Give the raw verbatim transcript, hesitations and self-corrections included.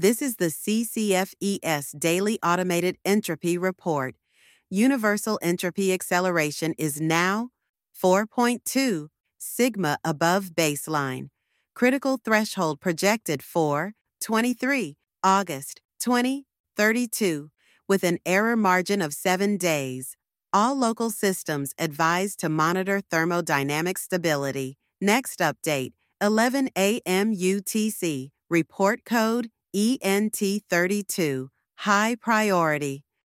This is the C C F E S Daily Automated Entropy Report. Universal entropy acceleration is now four point two sigma above baseline. Critical threshold projected for twenty-three August twenty thirty-two with an error margin of seven days. All local systems advised to monitor thermodynamic stability. Next update, eleven A M U T C. Report code E N T thirty-two. High priority.